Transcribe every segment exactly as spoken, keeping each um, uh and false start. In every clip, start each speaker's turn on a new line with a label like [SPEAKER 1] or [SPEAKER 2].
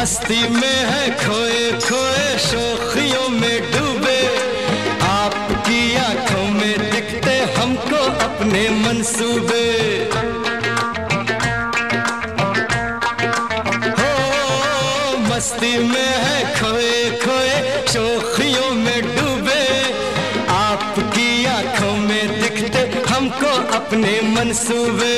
[SPEAKER 1] मस्ती में है खोए खोए शोखियों में डूबे, आपकी आंखों में दिखते हमको अपने मंसूबे। हो मस्ती में है खोए खोए शोखियों में डूबे, आपकी आंखों में दिखते हमको अपने मंसूबे।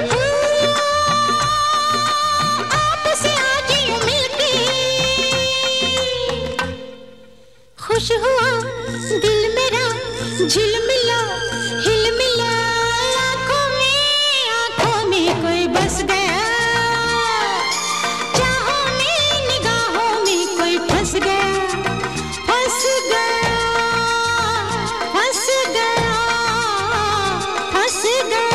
[SPEAKER 2] खुश हुआ दिल मेरा झिलमिला हिलमिला, आँखों में आँखों में कोई बस गया, चाहों में निगाहों में कोई फंस गया, फंस गया फंस गया फंस गया।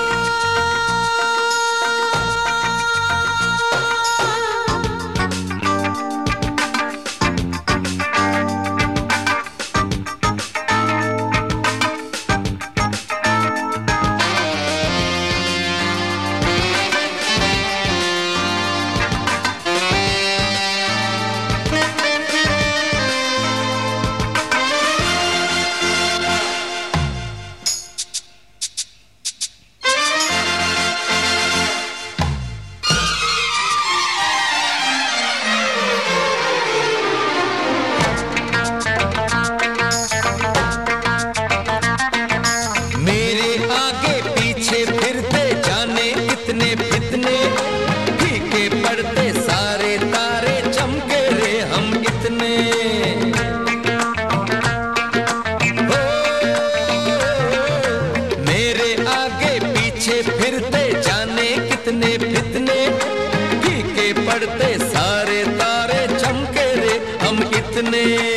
[SPEAKER 1] फिरते जाने कितने फितने, फीके पड़ते सारे तारे, चमके रे हम इतने।